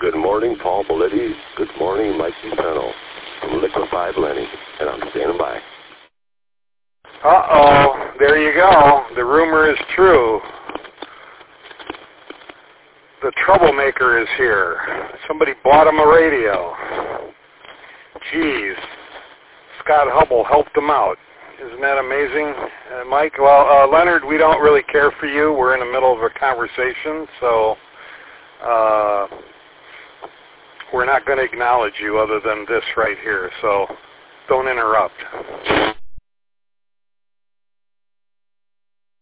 Good morning, Paul Belletti. Good morning, Mike Peno from Liquefied Lenny, and I'm standing by. Uh-oh, there you go. The rumor is true. The troublemaker is here. Somebody bought him a radio. Jeez. Scott Hubble helped him out. Isn't that amazing, Mike? Well, Leonard, we don't really care for you. We're in the middle of a conversation, so we're not going to acknowledge you other than this right here, so don't interrupt.